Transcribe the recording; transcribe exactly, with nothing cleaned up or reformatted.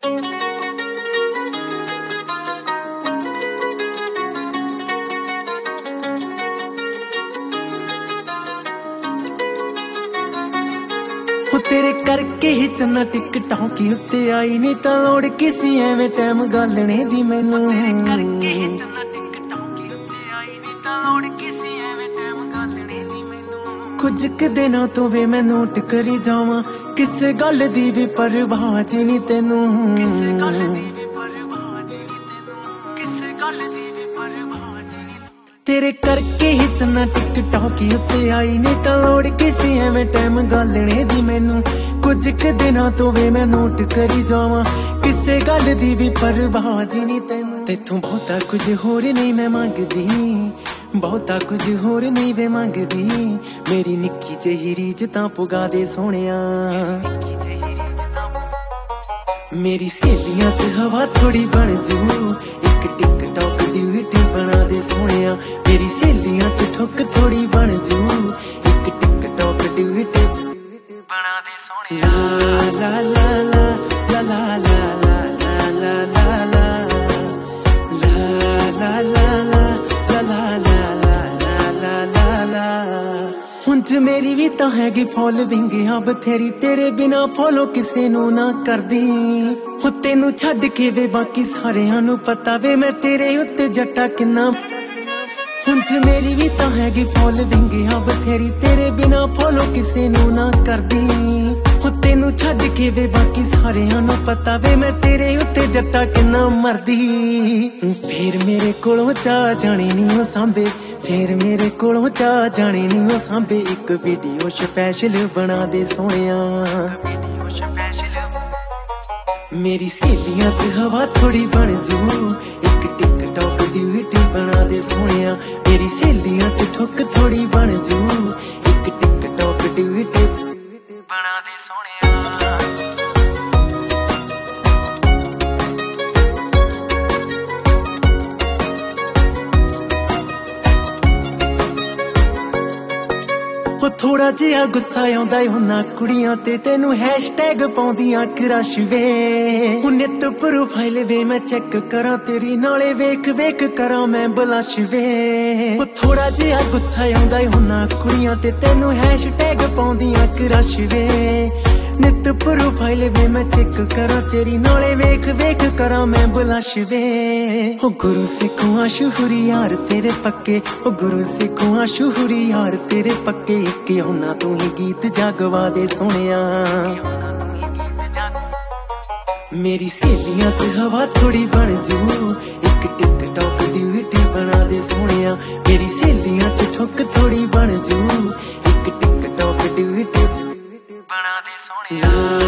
तेरे करके ही चन्ना टिकटों की उत्ते आई नहीं तो लोड़ किसी एवें टाइम गालने दी मैनू। तेरे करके ही चन्ना टिकटों की उत्ते आई नहीं तो लोड़ किसी एवें टाइम गालने दी मैनू। कुछ क दिनां तो वे मैं नोट करी जावां किसे गल दी भी परवाह च नहीं तैनू। तेरे करके ही चन्ना टिकटों की उत्ते आई नहीं तो लोड़ किसी एवें टाइम गालने दी मैनू। कुछ क दिनां तो वे मैं नोट करी जावां किसे गल दी भी परवाह जी नहीं तैनू। तेथों बहुता कुछ होर नहीं मैं मंगदी, बहुता कुछ होर नहीं वे मंगदी। मेरी निक्की जही रीझ तां पुगा दे सोहणिया। मेरी सहेलियां च हवा थोड़ी बन जू, एक टिकटॉक दी वीडियो बना दे सोहणिया। मेरी सहेलियां च ठुक थोड़ी बन जू, एक टिकटॉक दी वीडियो बना दे सोहणिया। ला ला ला ला ला ला ला ला ला ला ला ला ला ला ला ला ला। हुंज मेरी भी तां हैगी फॉलोइंग हां बथेरी, तेरे बिना फॉलो किसे नू ना करदी। हो तेनू छड्ड के वे बाकी सारेयां नू पता वे मैं तेरे उत्ते जट्टा किन्ना। हुंज मेरी भी तां हैगी फॉलोइंग हां बथेरी, तेरे बिना फॉलो किसे नू ना करदी। हो तेनू छड्ड के वे बाकी सारेयां नू पता वे मैं तेरे उत्ते जट्टा किन्ना मरदी। फिर मेरे कोलों चा जाने नी ओ सांभे, फिर मेरे कोलों चा जाने नी ओ सांभे। एक वीडियो स्पैशल बना दे सोहणिया। मेरी सहेलियां च हवा थोड़ी बन जू, एक टिकटॉक दी वीडियो बना दे सोहणिया। मेरी सहेलियां च ठुक थोड़ी बन जू, एक टिकटॉक दी वीडियो बना दे सोहणिया। थोड़ा जिहा गुस्सा आउंदा हुन्ना कुड़ियां ते तेनू हैशटैग पाउंदियां क्रश वे। नित प्रोफाइल वे मैं चेक करा तेरी, नाले वेख वेख करा मैं बलश वे। थोड़ा जिहा गुस्सा आउंदा हुन्ना कुड़ियां ते तेनू हैशटैग पाउंदियां क्रश वे। नित प्रोफाइल वे मैं चेक करा तेरी, नाले वेख वेख करा मैं बलश वे। ओ गुरु सिखों आशुहुरी यार तेरे पक्के, ओ गुरु सिखों आशुहुरी यार तेरे पक्के। एक होना तू ही गीत जागवा दे सोहणिया। मेरी सहेलियां च हवा थोड़ी बन जू, एक टिकटॉक दी वीडियो बना दे सोहणिया। मेरी सहेलियां च ठुक थोड़ी बन जू, एक टिकटॉक दी वीडियो बना दे सोहणिया।